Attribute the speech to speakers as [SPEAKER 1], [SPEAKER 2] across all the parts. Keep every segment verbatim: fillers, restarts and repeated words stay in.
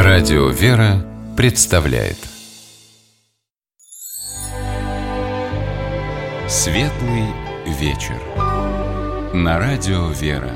[SPEAKER 1] Радио «Вера» представляет Светлый вечер на Радио «Вера».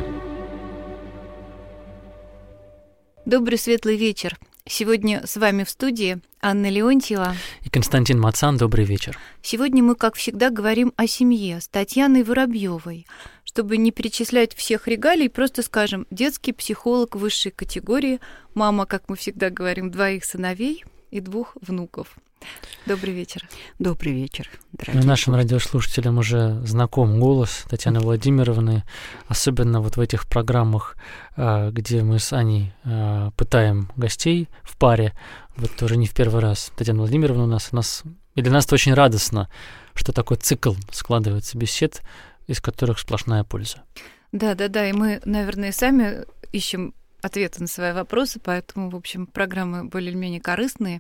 [SPEAKER 2] Добрый светлый вечер. Сегодня с вами в студии Анна Леонтьева
[SPEAKER 3] и Константин Мацан. Добрый вечер.
[SPEAKER 2] Сегодня мы, как всегда, говорим о семье с Татьяной Воробьевой. Чтобы не перечислять всех регалий, просто скажем: детский психолог высшей категории, мама, как мы всегда говорим, двоих сыновей и двух внуков. Добрый вечер.
[SPEAKER 4] Добрый вечер, дорогие.
[SPEAKER 3] Нашим радиослушателям уже знаком голос Татьяны Владимировны, особенно вот в этих программах, где мы с Аней пытаем гостей в паре. Вот тоже не в первый раз Татьяна Владимировна у нас. У нас и для нас это очень радостно, что такой цикл складывается бесед, из которых сплошная польза. Да-да-да,
[SPEAKER 2] и мы, наверное, сами ищем ответы на свои вопросы, поэтому, в общем, программы более-менее корыстные.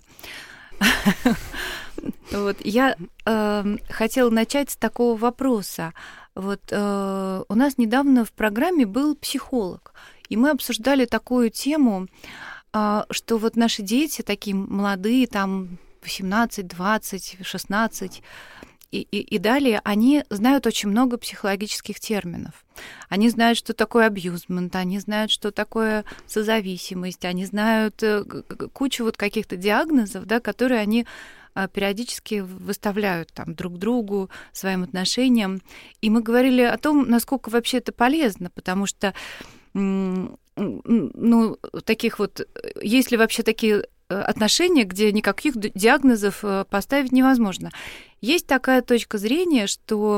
[SPEAKER 2] Вот я э, хотела начать с такого вопроса. Вот э, у нас недавно в программе был психолог, и мы обсуждали такую тему, э, что вот наши дети такие молодые, там восемнадцать, двадцать, шестнадцать и, и, и далее, они знают очень много психологических терминов. Они знают, что такое абьюзмент, они знают, что такое созависимость, они знают кучу вот каких-то диагнозов, да, которые они периодически выставляют там друг другу, своим отношениям. И мы говорили о том, насколько вообще это полезно, потому что, ну, таких вот, есть ли вообще такие отношения, где никаких диагнозов поставить невозможно. Есть такая точка зрения, что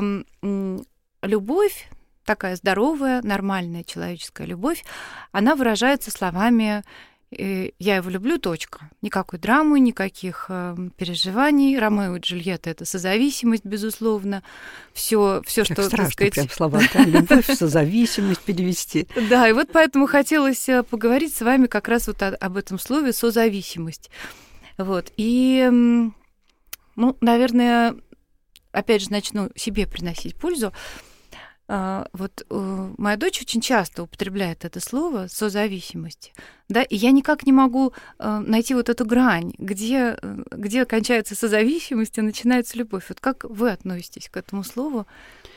[SPEAKER 2] любовь, такая здоровая, нормальная человеческая любовь, она выражается словами «я его люблю, точка». Никакой драмы, никаких переживаний. Ромео и Джульетта — это созависимость, безусловно. Все, все, что,
[SPEAKER 4] страшно,
[SPEAKER 2] так сказать...
[SPEAKER 4] прям слова, да, любовь, созависимость перевести.
[SPEAKER 2] Да, и вот поэтому хотелось поговорить с вами как раз вот об этом слове «созависимость». Вот. И, ну, наверное, опять же, начну себе приносить пользу. Вот моя дочь очень часто употребляет это слово «созависимость», да, и я никак не могу найти вот эту грань, где, где кончается созависимость и начинается любовь. Вот как вы относитесь к этому слову?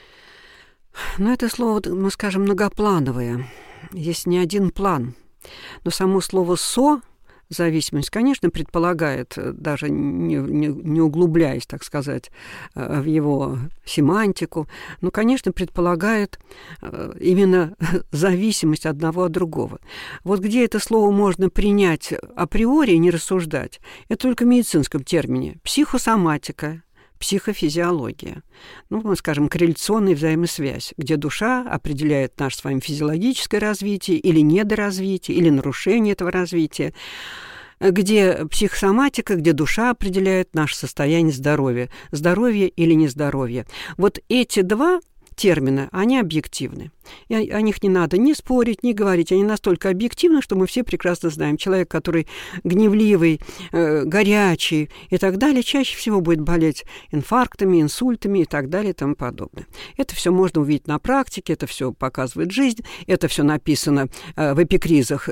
[SPEAKER 4] Ну, это слово, мы скажем, многоплановое. Есть не один план. Но само слово «со» зависимость, конечно, предполагает, даже не, не, не углубляясь, так сказать, в его семантику, но, конечно, предполагает именно зависимость одного от другого. Вот где это слово можно принять априори и не рассуждать, это только в медицинском термине. Психосоматика, психофизиология. Ну, мы скажем, корреляционная взаимосвязь, где душа определяет наше с вами физиологическое развитие или недоразвитие, или нарушение этого развития, где психосоматика, где душа определяет наше состояние здоровья, здоровье или нездоровье. Вот эти два термины, они объективны. И о них не надо ни спорить, ни говорить. Они настолько объективны, что мы все прекрасно знаем. Человек, который гневливый, э, горячий и так далее, чаще всего будет болеть инфарктами, инсультами и так далее и тому подобное. Это все можно увидеть на практике, это все показывает жизнь, это все написано э, в эпикризах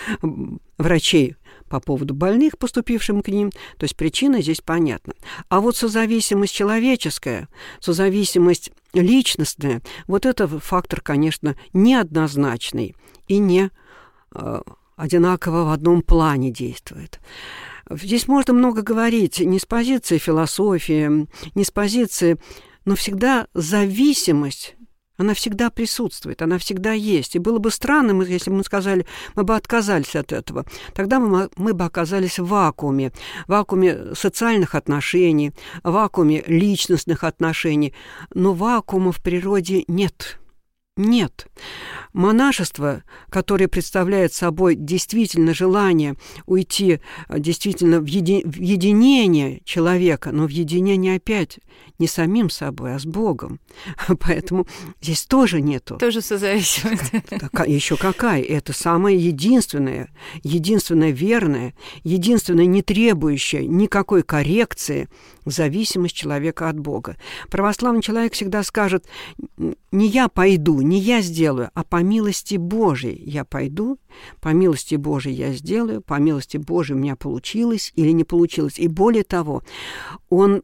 [SPEAKER 4] врачей по поводу больных, поступившим к ним. То есть причина здесь понятна. А вот созависимость человеческая, созависимость личностная, вот это фактор, конечно, неоднозначный и не э, одинаково в одном плане действует. Здесь можно много говорить не с позиции философии, не с позиции, но всегда зависимость, она всегда присутствует, она всегда есть. И было бы странно, если бы мы сказали, мы бы отказались от этого. Тогда мы, мы бы оказались в вакууме, в вакууме социальных отношений, в вакууме личностных отношений. Но вакуума в природе нет. Нет. Монашество, которое представляет собой действительно желание уйти действительно в, еди... в единение человека, но в единение опять не самим собой, а с Богом. Поэтому здесь тоже нету.
[SPEAKER 2] Тоже созависимость.
[SPEAKER 4] Еще какая? Это самое единственное, единственное верное, единственное не требующее никакой коррекции зависимость человека от Бога. Православный человек всегда скажет: не я пойду, Не я сделаю, а по милости Божией я пойду, по милости Божией я сделаю, по милости Божией у меня получилось или не получилось. И более того, он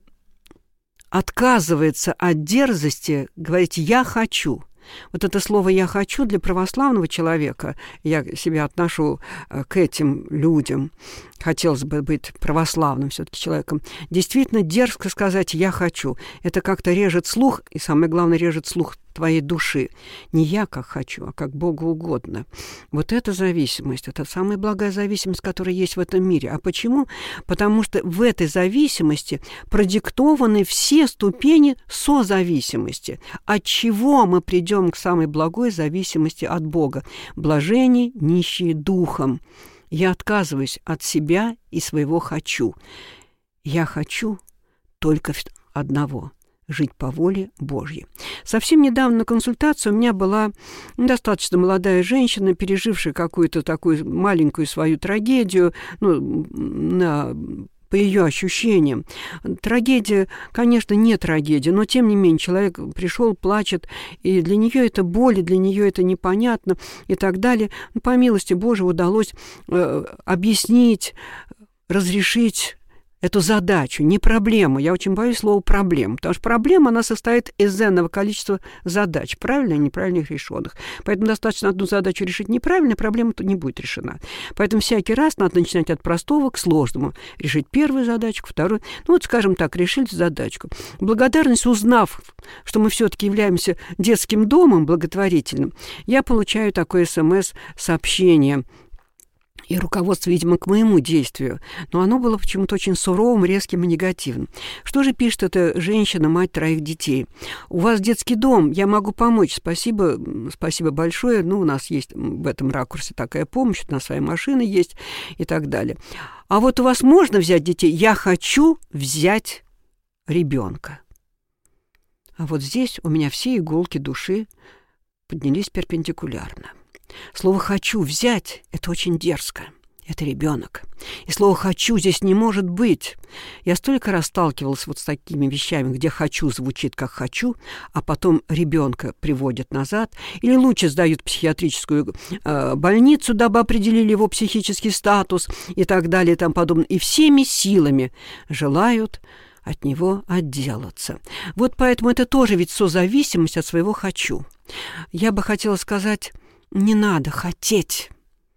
[SPEAKER 4] отказывается от дерзости говорить «я хочу». Вот это слово «я хочу» для православного человека, я себя отношу к этим людям, хотелось бы быть православным все-таки человеком, действительно дерзко сказать «я хочу». Это как-то режет слух, и самое главное, режет слух твоей души. Не я как хочу, а как Богу угодно. Вот эта зависимость, это самая благая зависимость, которая есть в этом мире. А почему? Потому что в этой зависимости продиктованы все ступени созависимости. От чего мы придем к самой благой зависимости от Бога? Блаженные, нищие духом. Я отказываюсь от себя и своего «хочу». Я хочу только одного – жить по воле Божьей. Совсем недавно на консультации у меня была достаточно молодая женщина, пережившая какую-то такую маленькую свою трагедию, ну, на, по ее ощущениям. Трагедия, конечно, не трагедия, но тем не менее человек пришел, плачет, и для нее это боль, и для нее это непонятно и так далее. Ну, по милости Божией удалось э, объяснить, разрешить эту задачу, не проблему. Я очень боюсь слова «проблема», потому что проблема, она состоит из энного количества задач, правильно и неправильно их решенных. Поэтому достаточно одну задачу решить неправильно, проблема то не будет решена. Поэтому всякий раз надо начинать от простого к сложному. Решить первую задачку, вторую. Ну вот, скажем так, решили задачку. Благодарность, узнав, что мы все-таки являемся детским домом благотворительным, я получаю такое смс-сообщение и руководство, видимо, к моему действию. Но оно было почему-то очень суровым, резким и негативным. Что же пишет эта женщина, мать троих детей? «У вас детский дом, я могу помочь. Спасибо, спасибо большое. Ну, у нас есть в этом ракурсе такая помощь, у нас своя машина есть и так далее. А вот у вас можно взять детей? Я хочу взять ребенка». А вот здесь у меня все иголки души поднялись перпендикулярно. Слово «хочу взять» — это очень дерзко. Это ребенок. И слово «хочу» здесь не может быть. Я столько раз сталкивалась вот с такими вещами, где «хочу» звучит как «хочу», а потом ребенка приводят назад, или лучше сдают в психиатрическую э, больницу, дабы определили его психический статус и так далее и тому подобное. И всеми силами желают от него отделаться. Вот поэтому это тоже ведь созависимость от своего «хочу». Я бы хотела сказать, не надо хотеть.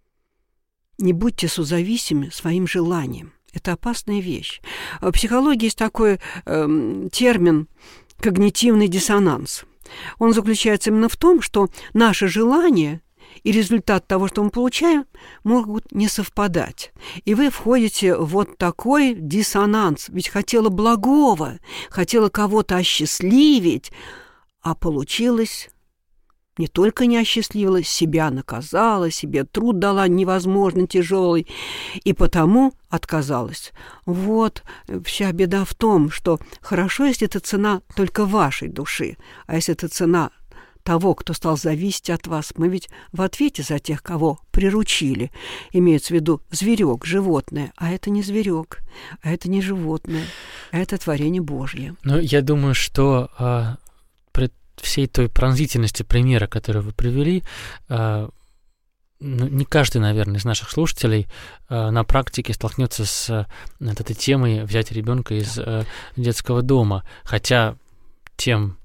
[SPEAKER 4] Не будьте созависимы своим желанием. Это опасная вещь. В психологии есть такой э, термин «когнитивный диссонанс». Он заключается именно в том, что наши желания и результат того, что мы получаем, могут не совпадать. И вы входите в вот такой диссонанс. Ведь хотела благого, хотела кого-то осчастливить, а получилось не только не осчастливила, себя наказала, себе труд дала невозможно тяжелый, и потому отказалась. Вот вся беда в том, что хорошо, если это цена только вашей души, а если это цена того, кто стал зависеть от вас, мы ведь в ответе за тех, кого приручили, имеется в виду зверек, животное, а это не зверек, а это не животное, а это творение Божье.
[SPEAKER 3] Ну, я думаю, что а, при всей той пронзительности примера, который вы привели, а, ну, не каждый, наверное, из наших слушателей а, на практике столкнется с а, этой темой взять ребенка из а, детского дома, хотя тем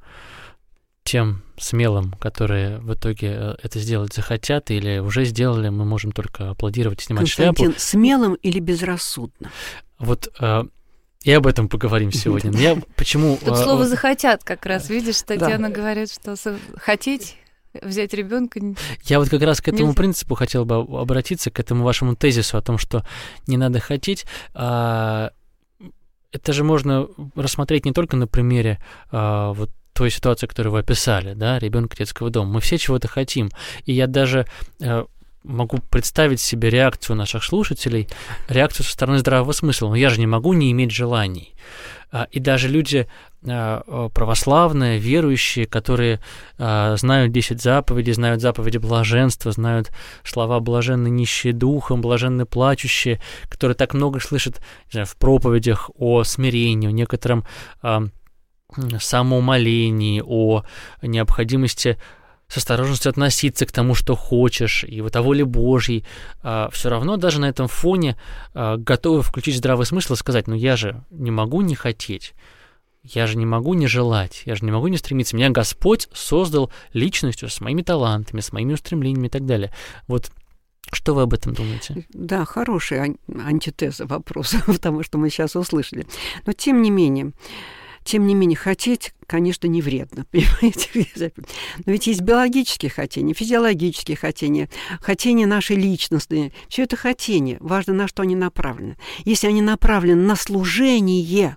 [SPEAKER 3] тем смелым, которые в итоге это сделать захотят или уже сделали, мы можем только аплодировать и снимать
[SPEAKER 4] Константин,
[SPEAKER 3] шляпу.
[SPEAKER 4] Смелым или безрассудным?
[SPEAKER 3] Вот э, и об этом поговорим сегодня. Но я почему...
[SPEAKER 2] Тут
[SPEAKER 3] э,
[SPEAKER 2] слово
[SPEAKER 3] э,
[SPEAKER 2] «захотят» как раз, видишь, Татьяна
[SPEAKER 4] да.
[SPEAKER 2] говорит, что хотеть взять ребенка.
[SPEAKER 3] Я вот как раз к этому
[SPEAKER 2] Нельзя.
[SPEAKER 3] принципу хотел бы обратиться, к этому вашему тезису о том, что не надо хотеть. А, это же можно рассмотреть не только на примере а, вот той ситуации, которую вы описали, да, ребенка детского дома. Мы все чего-то хотим. И я даже э, могу представить себе реакцию наших слушателей, реакцию со стороны здравого смысла. Но я же не могу не иметь желаний. А, и даже люди э, православные, верующие, которые э, знают десять заповедей, знают заповеди блаженства, знают слова «блаженны нищие духом», «блаженны плачущие», которые так много слышат, не знаю, в проповедях о смирении, о некотором э, самоумолении, о необходимости с осторожностью относиться к тому, что хочешь, и вот о воле Божьей, а, все равно даже на этом фоне а, готовы включить здравый смысл и сказать, ну я же не могу не хотеть, я же не могу не желать, я же не могу не стремиться. Меня Господь создал личностью с моими талантами, с моими устремлениями и так далее. Вот что вы об этом думаете?
[SPEAKER 4] Да, хорошая ан- антитеза вопроса, потому что мы сейчас услышали. Но тем не менее, тем не менее, хотеть, конечно, не вредно, понимаете? Но ведь есть биологические хотения, физиологические хотения, хотения наши личностные. Все это хотения. Важно, на что они направлены. Если они направлены на служение,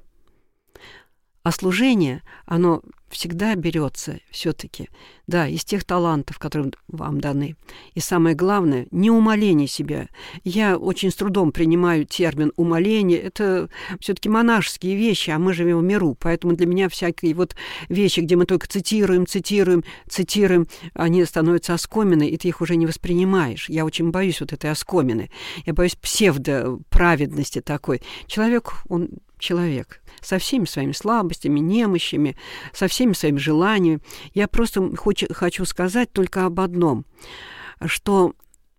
[SPEAKER 4] а служение, оно всегда берется все-таки, да, из тех талантов, которые вам даны. И самое главное, не умаление себя. Я очень с трудом принимаю термин умаление. Это все-таки монашеские вещи, а мы живем в миру. Поэтому для меня всякие вот вещи, где мы только цитируем, цитируем, цитируем, они становятся оскомины, и ты их уже не воспринимаешь. Я очень боюсь вот этой оскомины. Я боюсь псевдоправедности такой. Человек, он человек, со всеми своими слабостями, немощами, со всеми своими желаниями. Я просто хочу, хочу сказать только об одном, что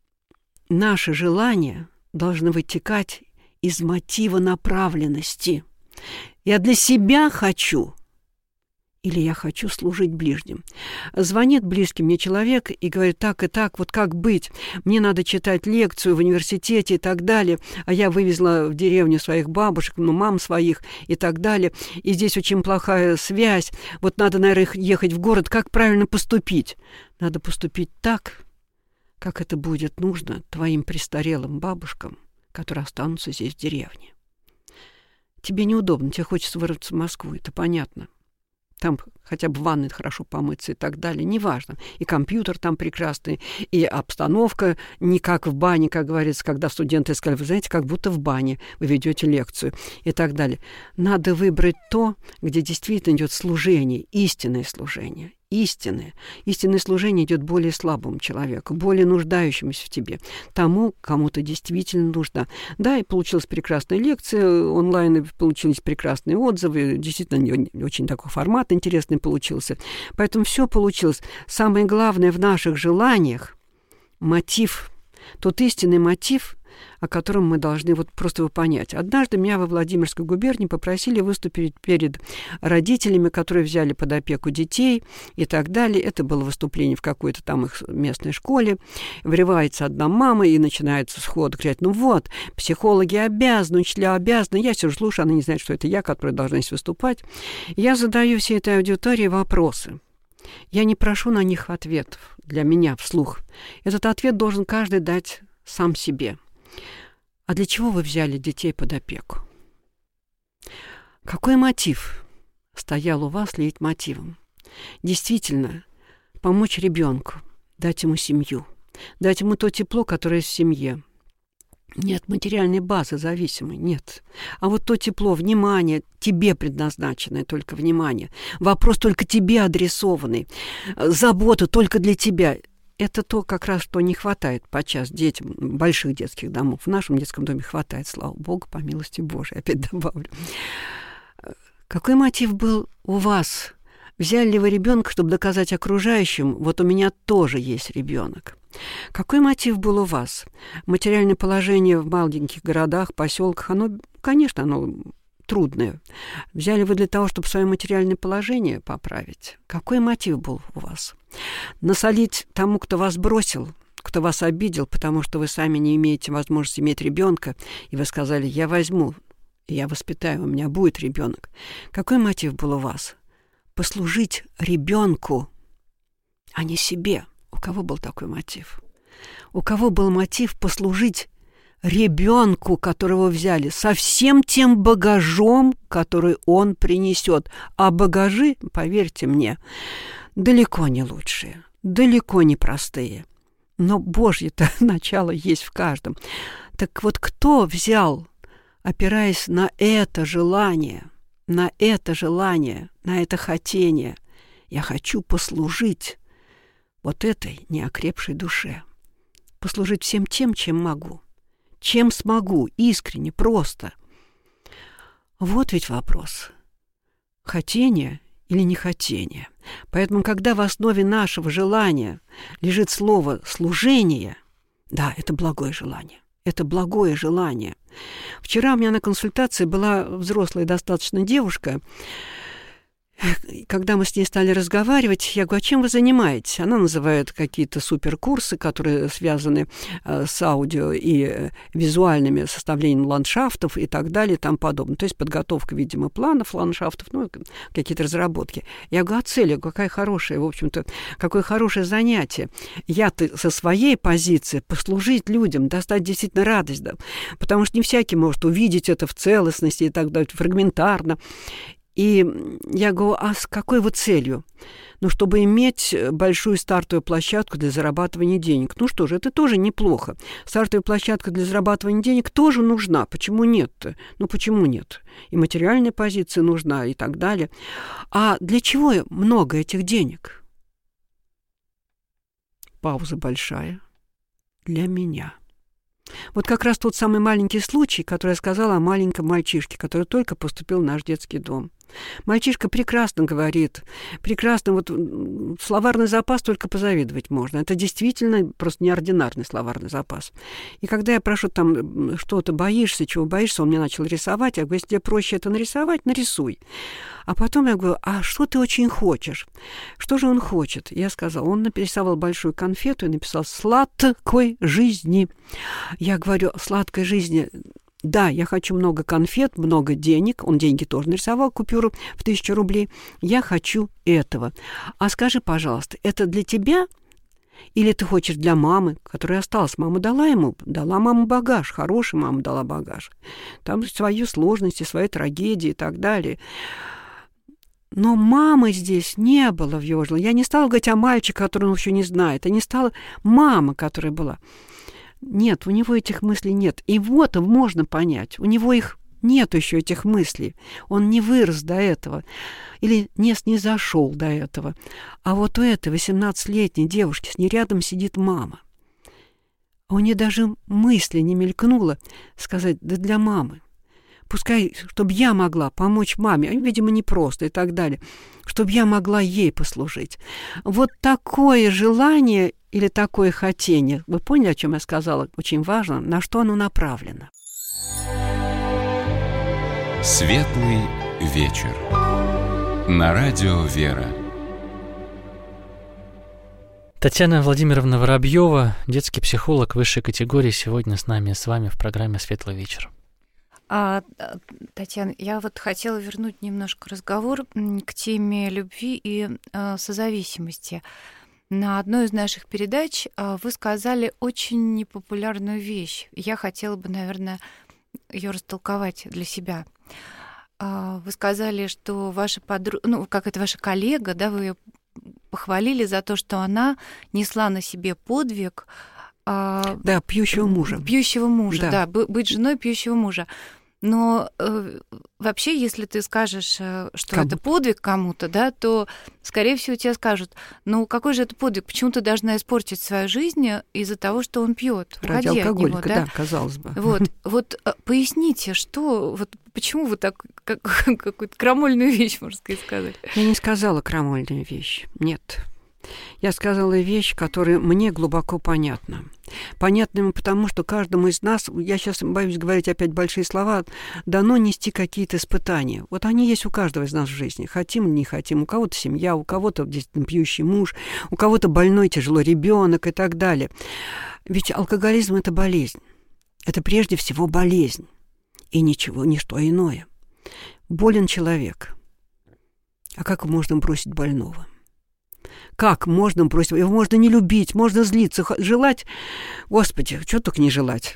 [SPEAKER 4] наши желания должны вытекать из мотива направленности. Я для себя хочу, или я хочу служить ближним. Звонит близкий мне человек и говорит, так и так, вот как быть? Мне надо читать лекцию в университете и так далее, а я вывезла в деревню своих бабушек, ну, мам своих и так далее, и здесь очень плохая связь, вот надо, наверное, ехать в город, как правильно поступить? Надо поступить так, как это будет нужно твоим престарелым бабушкам, которые останутся здесь в деревне. Тебе неудобно, тебе хочется вырваться в Москву, это понятно. Там хотя бы в ванной хорошо помыться и так далее, неважно. И компьютер там прекрасный, и обстановка не как в бане, как говорится, когда студенты сказали, вы знаете, как будто в бане вы ведете лекцию и так далее. Надо выбрать то, где действительно идет служение, истинное служение. Истинное. Истинное служение идет более слабому человеку, более нуждающемуся в тебе, тому, кому ты действительно нужна. Да, и получилась прекрасная лекция, онлайн получились прекрасные отзывы, действительно очень такой формат интересный получился. Поэтому все получилось. Самое главное в наших желаниях — мотив, тот истинный мотив, о котором мы должны вот просто его понять. Однажды меня во Владимирской губернии попросили выступить перед родителями, которые взяли под опеку детей и так далее. Это было выступление в какой-то там их местной школе. Врывается одна мама и начинается сход. Говорит, ну вот, психологи обязаны, учителя обязаны. Я сижу, слушаю, она не знает, что это я, которая должна здесь выступать. Я задаю всей этой аудитории вопросы. Я не прошу на них ответов для меня вслух. Этот ответ должен каждый дать сам себе. А для чего вы взяли детей под опеку? Какой мотив стоял у вас лейтмотивом? Действительно, помочь ребенку, дать ему семью, дать ему то тепло, которое есть в семье. Нет материальной базы зависимой, нет. А вот то тепло, внимание, тебе предназначенное только внимание, вопрос только тебе адресованный, забота только для тебя – это то, как раз, что не хватает подчас детям больших детских домов. В нашем детском доме хватает, слава Богу, по милости Божией, опять добавлю. Какой мотив был у вас? Взяли ли вы ребенка, чтобы доказать окружающим, вот у меня тоже есть ребенок? Какой мотив был у вас? Материальное положение в маленьких городах, поселках, оно, конечно, оно трудное. Взяли вы для того, чтобы свое материальное положение поправить? Какой мотив был у вас? Насолить тому, кто вас бросил, кто вас обидел, потому что вы сами не имеете возможности иметь ребенка, и вы сказали, я возьму, я воспитаю, у меня будет ребенок. Какой мотив был у вас? Послужить ребенку, а не себе. У кого был такой мотив? У кого был мотив послужить ребенку, которого взяли, со всем тем багажом, который он принесет? А багажи, поверьте мне, далеко не лучшие, далеко не простые. Но Божье-то начало есть в каждом. Так вот, кто взял, опираясь на это желание, на это желание, на это хотение, я хочу послужить вот этой неокрепшей душе, послужить всем тем, чем могу, чем смогу, искренне, просто. Вот ведь вопрос. Хотение или нехотение. Поэтому, когда в основе нашего желания лежит слово «служение», да, это благое желание. Это благое желание. Вчера у меня на консультации была взрослая достаточно девушка. Когда мы с ней стали разговаривать, я говорю, а чем вы занимаетесь? Она называет какие-то суперкурсы, которые связаны с аудио и визуальными составлением ландшафтов и так далее и тому подобное. То есть подготовка, видимо, планов ландшафтов, ну, какие-то разработки. Я говорю, а цель, какая хорошая, в общем-то, какое хорошее занятие. Я-то со своей позиции послужить людям, достать действительно радость, да, потому что не всякий может увидеть это в целостности и так далее, фрагментарно. И я говорю, а с какой вот целью? Ну, чтобы иметь большую стартовую площадку для зарабатывания денег. Ну что же, это тоже неплохо. Стартовая площадка для зарабатывания денег тоже нужна. Почему нет-то? Ну, почему нет? И материальная позиция нужна, и так далее. А для чего много этих денег? Пауза большая. Для меня. Вот как раз тот самый маленький случай, который я сказала о маленьком мальчишке, который только поступил в наш детский дом. Мальчишка прекрасно говорит, прекрасно, вот словарный запас только позавидовать можно. Это действительно просто неординарный словарный запас. И когда я прошу там, что ты боишься, чего боишься, он мне начал рисовать. Я говорю, если тебе проще это нарисовать, нарисуй. А потом я говорю, а что ты очень хочешь? Что же он хочет? Я сказала, он нарисовал большую конфету и написал «сладкой жизни». Я говорю, сладкой жизни... Да, я хочу много конфет, много денег. Он деньги тоже нарисовал, купюру в тысячу рублей. Я хочу этого. А скажи, пожалуйста, это для тебя или ты хочешь для мамы, которая осталась? Мама дала ему, дала маму багаж, хороший мама дала багаж. Там свои сложности, свои трагедии и так далее. Но мамы здесь не было в его желании. Я не стала говорить о мальчике, который он еще не знает. Я не стала мама, которая была. Нет, у него этих мыслей нет. И вот можно понять, у него их нет еще, этих мыслей. Он не вырос до этого или не снизошел до этого. А вот у этой восемнадцатилетней девушки с ней рядом сидит мама. А у нее даже мысли не мелькнуло сказать, да для мамы. Пускай, чтобы я могла помочь маме, видимо, непросто и так далее, чтобы я могла ей послужить. Вот такое желание или такое хотение, вы поняли, о чем я сказала? Очень важно, на что оно направлено.
[SPEAKER 1] Светлый вечер. На радио «Вера».
[SPEAKER 3] Татьяна Владимировна Воробьева, детский психолог высшей категории, сегодня с нами, с вами в программе «Светлый вечер».
[SPEAKER 2] А, Татьяна, я вот хотела вернуть немножко разговор к теме любви и а, созависимости. На одной из наших передач а, вы сказали очень непопулярную вещь. Я хотела бы, наверное, ее растолковать для себя. А, вы сказали, что ваша подруга, ну, как это ваша коллега, да, вы ее похвалили за то, что она несла на себе подвиг. А,
[SPEAKER 4] да, пьющего мужа.
[SPEAKER 2] Пьющего мужа,
[SPEAKER 4] да,
[SPEAKER 2] да, быть женой пьющего мужа. Но э, вообще, если ты скажешь, э, что кому-то. Это подвиг кому-то, да, то, скорее всего, тебе скажут, ну какой же это подвиг? Почему ты должна испортить свою жизнь из-за того, что он пьет?
[SPEAKER 4] Ради
[SPEAKER 2] Уходи
[SPEAKER 4] алкоголика,
[SPEAKER 2] от него,
[SPEAKER 4] да? Да, казалось бы.
[SPEAKER 2] Вот, вот поясните, что, вот почему вы так как, какую-то крамольную вещь, можно сказать?
[SPEAKER 4] Я не сказала крамольную вещь, нет. Я сказала вещь, которая мне глубоко понятна. Понятна ему потому, что каждому из нас, я сейчас боюсь говорить опять большие слова, дано нести какие-то испытания. Вот они есть у каждого из нас в жизни. Хотим, не хотим. У кого-то семья, у кого-то действительно пьющий муж, у кого-то больной тяжело ребенок и так далее. Ведь алкоголизм – это болезнь. Это прежде всего болезнь. И ничего, ничто иное. Болен человек. А как можно бросить больного? Как можно бросить? Его можно не любить, можно злиться, желать. Господи, что только не желать.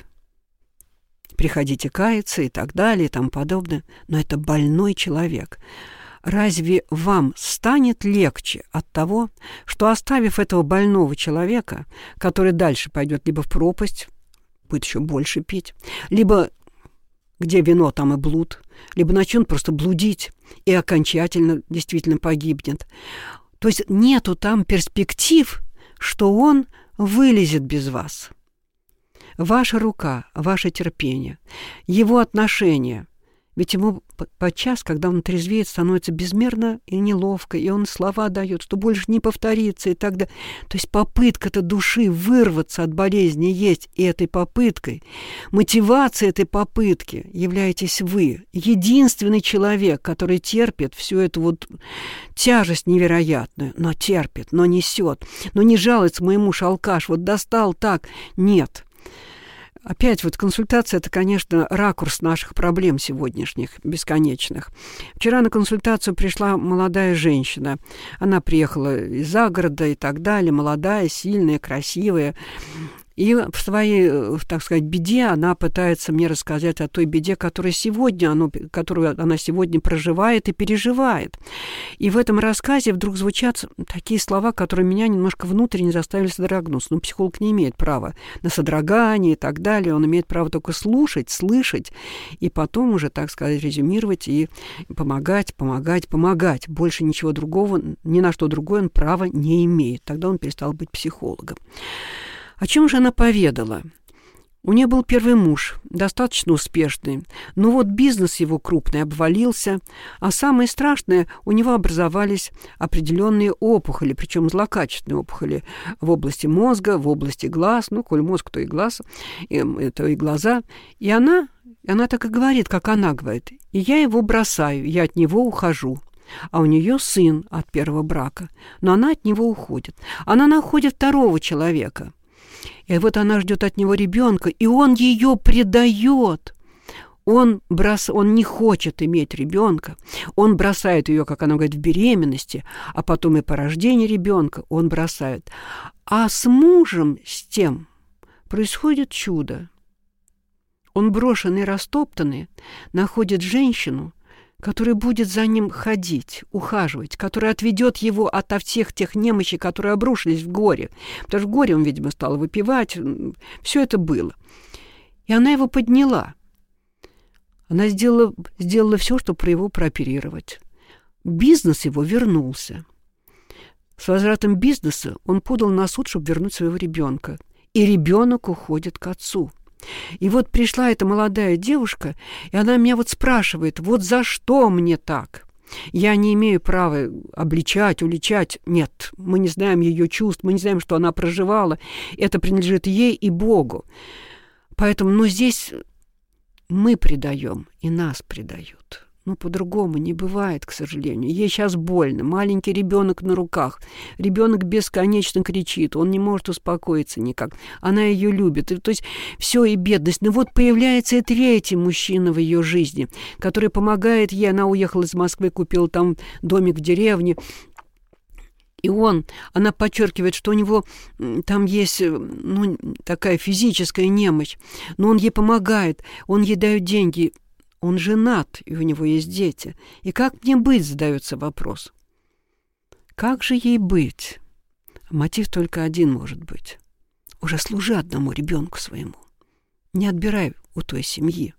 [SPEAKER 4] Приходите каяться и так далее, и тому подобное. Но это больной человек. Разве вам станет легче от того, что, оставив этого больного человека, который дальше пойдет либо в пропасть, будет еще больше пить, либо где вино, там и блуд, либо начнет просто блудить и окончательно действительно погибнет. То есть нету там перспектив, что он вылезет без вас. Ваша рука, ваше терпение, его отношение, Ведь ему подчас, когда он трезвеет, становится безмерно и неловко, и он слова дает, что больше не повторится и так далее. То есть попытка-то души вырваться от болезни есть, и этой попыткой, мотивацией этой попытки являетесь вы. Единственный человек, который терпит всю эту вот тяжесть невероятную, но терпит, но несет, но не жалуется мой муж алкаш, вот достал так. Нет. Опять вот консультация – это, конечно, ракурс наших проблем сегодняшних, бесконечных. Вчера на консультацию пришла молодая женщина. Она приехала из-за города и так далее, молодая, сильная, красивая. И в своей, так сказать, беде она пытается мне рассказать о той беде, которая сегодня, оно, которую она сегодня проживает и переживает. И в этом рассказе вдруг звучат такие слова, которые меня немножко внутренне заставили содрогнуться. Ну, психолог не имеет права на содрогание и так далее. Он имеет право только слушать, слышать, и потом уже, так сказать, резюмировать и помогать, помогать, помогать. Больше ничего другого, ни на что другое он права не имеет. Тогда он перестал быть психологом. О чем же она поведала? У нее был первый муж, достаточно успешный, но вот бизнес его крупный обвалился, а самое страшное, у него образовались определенные опухоли, причем злокачественные опухоли в области мозга, в области глаз, ну, коль мозг, то и глаз, то и глаза. И она, она так и говорит, как она говорит, и я его бросаю, я от него ухожу. А у нее сын от первого брака, но она от него уходит. Она находит второго человека. И вот она ждет от него ребенка, и он ее предает. Он, брос... он не хочет иметь ребенка. Он бросает ее, как она говорит, в беременности, а потом и по рождении ребенка он бросает. А с мужем, с тем, происходит чудо. Он брошенный, растоптанный, находит женщину, который будет за ним ходить, ухаживать, который отведет его от всех тех немощей, которые обрушились в горе. Потому что в горе он, видимо, стал выпивать. Все это было. И она его подняла. Она сделала, сделала все, чтобы его прооперировать. Бизнес его вернулся. С возвратом бизнеса он подал на суд, чтобы вернуть своего ребенка. И ребенок уходит к отцу. И вот пришла эта молодая девушка, и она меня вот спрашивает, вот за что мне так? Я не имею права обличать, уличать. Нет, мы не знаем ее чувств, мы не знаем, что она проживала. Это принадлежит ей и Богу. Поэтому, ну, здесь мы предаем, и нас предают. Ну, по-другому не бывает, к сожалению. Ей сейчас больно. Маленький ребенок на руках. Ребенок бесконечно кричит. Он не может успокоиться никак. Она ее любит. И, то есть все и бедность. Но вот появляется и третий мужчина в ее жизни, который помогает ей. Она уехала из Москвы, купила там домик в деревне. И он, она подчеркивает, что у него там есть, ну, такая физическая немощь. Но он ей помогает. Он ей дает деньги. Он женат, и у него есть дети. И как мне быть, задается вопрос. Как же ей быть? Мотив только один может быть. Уже служи одному ребенку своему. Не отбирай у той семьи.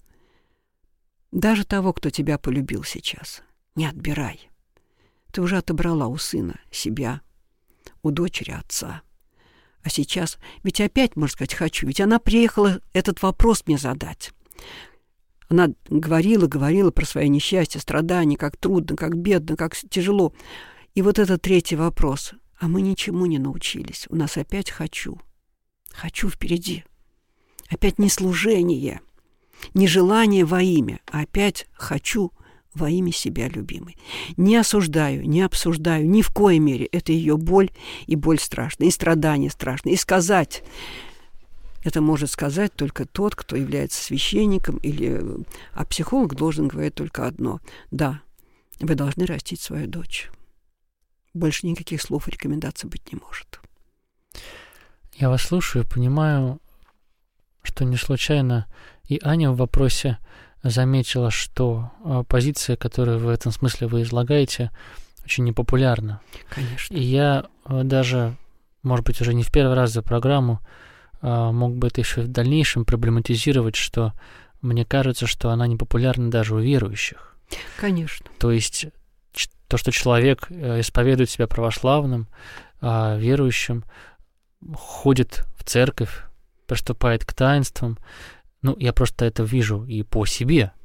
[SPEAKER 4] Даже того, кто тебя полюбил сейчас. Не отбирай. Ты уже отобрала у сына себя, у дочери отца. А сейчас, ведь опять, можно сказать, хочу. Ведь она приехала этот вопрос мне задать. Она говорила, говорила про свои несчастья, страдания, как трудно, как бедно, как тяжело. И вот этот третий вопрос. А мы ничему не научились. У нас опять «хочу». «Хочу» впереди. Опять не служение, не желание во имя, а опять «хочу» во имя себя любимой. Не осуждаю, не обсуждаю, ни в коей мере. Это ее боль, и боль страшная, и страдания страшные. И сказать... Это может сказать только тот, кто является священником, или... а психолог должен говорить только одно. Да, вы должны растить свою дочь. Больше никаких слов и рекомендаций быть не может.
[SPEAKER 3] Я вас слушаю, понимаю, что не случайно и Аня в вопросе заметила, что позиция, которую в этом смысле вы излагаете, очень непопулярна.
[SPEAKER 4] Конечно.
[SPEAKER 3] И я даже, может быть, уже не в первый раз за программу мог бы это еще в дальнейшем проблематизировать, что мне кажется, что она непопулярна даже у верующих.
[SPEAKER 4] Конечно.
[SPEAKER 3] То есть то, что человек исповедует себя православным, верующим, ходит в церковь, приступает к таинствам, ну, я просто это вижу и по себе.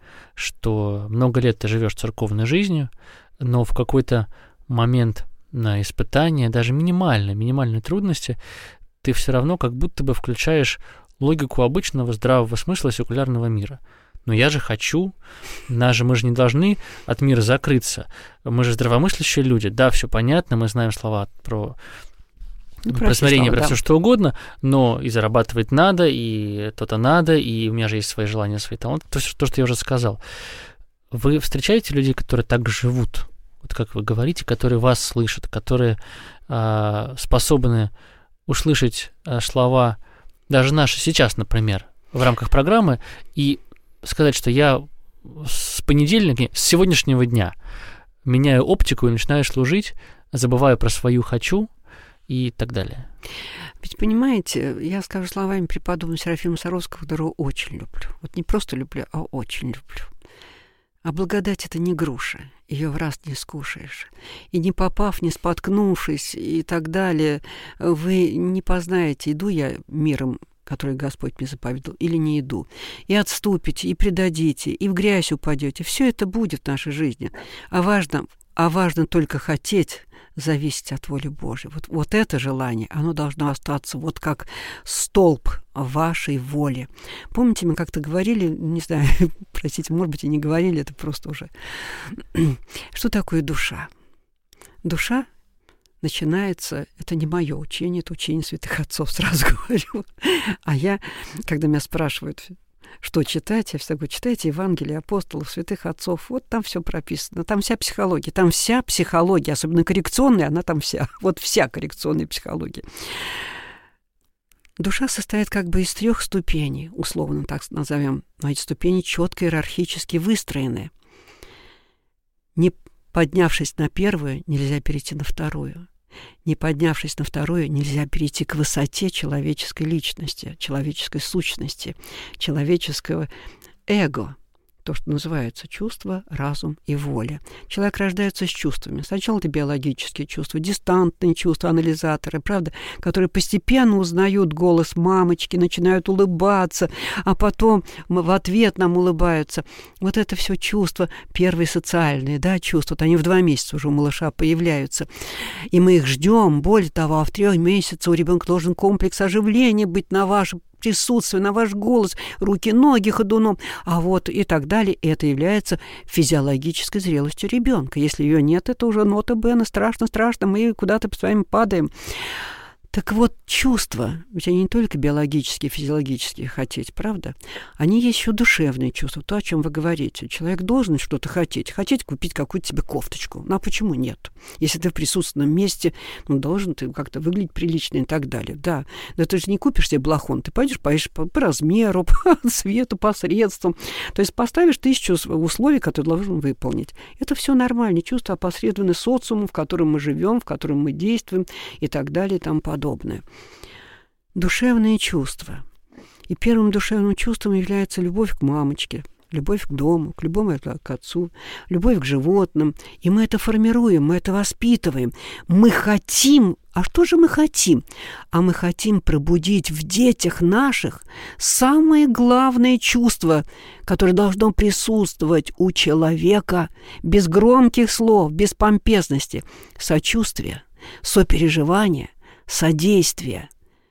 [SPEAKER 3] что много лет ты живешь церковной жизнью, но в какой-то момент на испытание, даже минимальной, минимальной трудности, ты все равно как будто бы включаешь логику обычного здравого смысла секулярного мира. Но я же хочу, нас же, мы же не должны от мира закрыться. Мы же здравомыслящие люди. Да, все понятно, мы знаем слова про ну, про смирение, про да. все что угодно, но и зарабатывать надо, и то-то надо, и у меня же есть свои желания, свои таланты. То, то, что я уже сказал. Вы встречаете людей, которые так живут, вот как вы говорите, которые вас слышат, которые э, способны услышать э, слова, даже наши сейчас, например, в рамках программы, и сказать, что я с понедельника, с сегодняшнего дня меняю оптику и начинаю служить, забываю про свою «хочу» и так далее.
[SPEAKER 4] Ведь, понимаете, я скажу словами преподобного Серафима Саровского, которого очень люблю. Вот не просто люблю, а очень люблю. А благодать — это не груша, ее в раз не скушаешь. И не попав, не споткнувшись и так далее, вы не познаете, иду я миром, который Господь мне заповедал, или не иду. И отступите, и предадите, и в грязь упадете. Все это будет в нашей жизни. А важно, а важно только хотеть зависеть от воли Божьей. Вот, вот это желание, оно должно остаться вот как столб вашей воли. Помните, мы как-то говорили, не знаю, простите, может быть, и не говорили, это просто уже... Что такое душа? Душа начинается, это не мое учение, это учение святых отцов, сразу говорю. А я, когда меня спрашивают, что читать, я всегда говорю, читайте Евангелие апостолов, святых отцов, вот там все прописано, там вся психология, там вся психология, особенно коррекционная, она там вся, вот вся коррекционная психология. Душа состоит как бы из трех ступеней, условно так назовем, но эти ступени четко иерархически выстроены. Не поднявшись на первую, нельзя перейти на вторую. Не поднявшись на вторую, нельзя перейти к высоте человеческой личности, человеческой сущности, человеческого эго, то, что называется чувство, разум и воля. Человек рождается с чувствами. Сначала это биологические чувства, дистантные чувства, анализаторы, правда, которые постепенно узнают голос мамочки, начинают улыбаться, а потом в ответ нам улыбаются. Вот это все чувства, первые социальные, да, чувства, вот они в два месяца уже у малыша появляются. И мы их ждем. Более того, а в трех месяцах у ребенка должен комплекс оживления быть на ваше присутствие, на ваш голос, руки, ноги ходуном, а вот и так далее. Это является физиологической зрелостью ребенка. Если ее нет, это уже нота Бена, страшно-страшно, мы куда-то с вами падаем. Так вот, чувства, ведь они не только биологические, физиологические хотеть, правда? Они есть еще душевные чувства, то, о чем вы говорите. Человек должен что-то хотеть, хотеть купить какую-то себе кофточку. Ну, а почему нет? Если ты в присутственном месте, ну, должен ты как-то выглядеть прилично и так далее. Да, но ты же не купишь себе балахон, ты пойдешь, поешь по, по размеру, по цвету, по средствам. То есть поставишь тысячу условий, которые должен выполнить. Это все нормально. Чувства опосредованы социумом, в котором мы живем, в котором мы действуем и так далее и тому подобное. Подобное. Душевные чувства. И первым душевным чувством является любовь к мамочке, любовь к дому, к любому к отцу, любовь к животным. И мы это формируем, мы это воспитываем. Мы хотим, а что же мы хотим? А мы хотим пробудить в детях наших самое главное чувство, которое должно присутствовать у человека без громких слов, без помпезности. Сочувствие, сопереживание, содействие.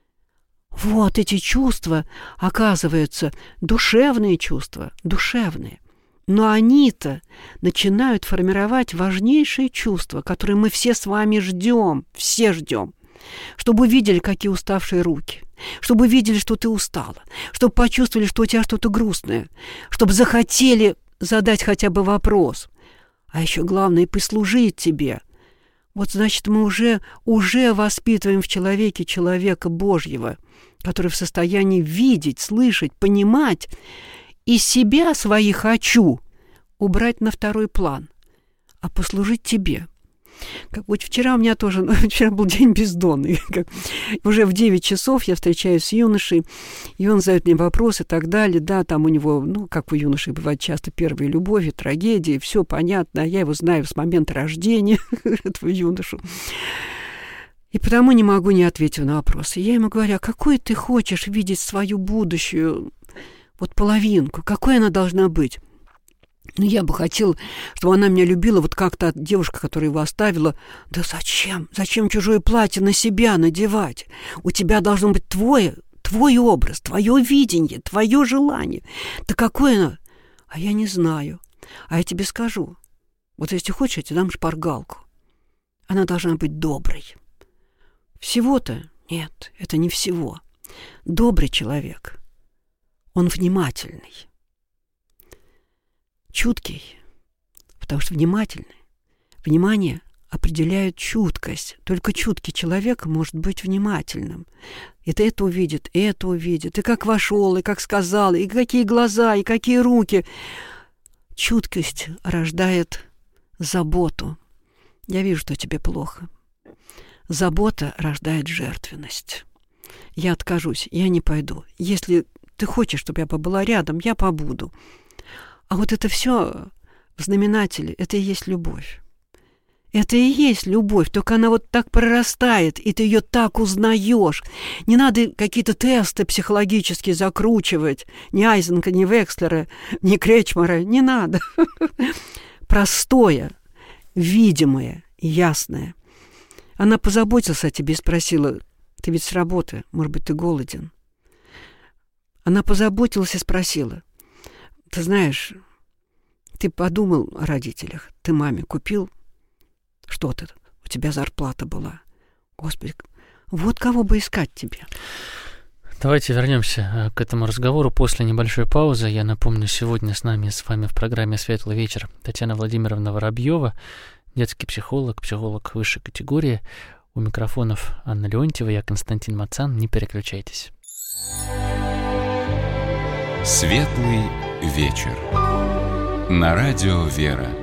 [SPEAKER 4] Вот эти чувства, оказываются, душевные чувства, душевные. Но они-то начинают формировать важнейшие чувства, которые мы все с вами ждем, все ждем. Чтобы увидели, какие уставшие руки, чтобы увидели, что ты устала, чтобы почувствовали, что у тебя что-то грустное, чтобы захотели задать хотя бы вопрос. А еще главное, послужить тебе. Вот, значит, мы уже, уже воспитываем в человеке человека Божьего, который в состоянии видеть, слышать, понимать и себя, свои «хочу» убрать на второй план, а послужить тебе. Как, вот вчера у меня тоже, ну, вчера был день бездонный. Как, уже в девять часов я встречаюсь с юношей, и он задает мне вопросы и так далее. Да, там у него, ну, как у юношей бывает часто, первые любови, трагедии, все понятно. А я его знаю с момента рождения, этого юношу. И потому не могу не ответить на вопросы. Я ему говорю, а какой ты хочешь видеть свою будущую вот половинку? Какой она должна быть? Ну, я бы хотел, чтобы она меня любила, вот как-то девушка, которая его оставила. Да зачем? Зачем чужое платье на себя надевать? У тебя должно быть твой, твой образ, твое видение, твое желание. Да какое оно? А я не знаю. А я тебе скажу. Вот если хочешь, я тебе дам шпаргалку. Она должна быть доброй. Всего-то? Нет, это не всего. Добрый человек, он внимательный. Чуткий, потому что внимательный. Внимание определяет чуткость. Только чуткий человек может быть внимательным. И ты это увидит, и это увидит. И как вошел, и как сказал, и какие глаза, и какие руки. Чуткость рождает заботу. Я вижу, что тебе плохо. Забота рождает жертвенность. Я откажусь, я не пойду. Если ты хочешь, чтобы я побыла рядом, я побуду. А вот это все в знаменателе, это и есть любовь. Это и есть любовь, только она вот так прорастает, и ты ее так узнаешь. Не надо какие-то тесты психологические закручивать. Ни Айзенка, ни Векслера, ни Кречмара, не надо. Простое, видимое, ясное. Она позаботилась о тебе и спросила: ты ведь с работы, может быть, ты голоден? Она позаботилась и спросила: ты знаешь, ты подумал о родителях, ты маме купил что-то, у тебя зарплата была. Господи, вот кого бы искать тебе.
[SPEAKER 3] Давайте вернемся к этому разговору после небольшой паузы. Я напомню, сегодня с нами, с вами в программе «Светлый вечер» Татьяна Владимировна Воробьева, детский психолог, психолог высшей категории. У микрофонов Анна Леонтьева, я Константин Мацан. Не переключайтесь.
[SPEAKER 1] «Светлый вечер» на радио «Вера».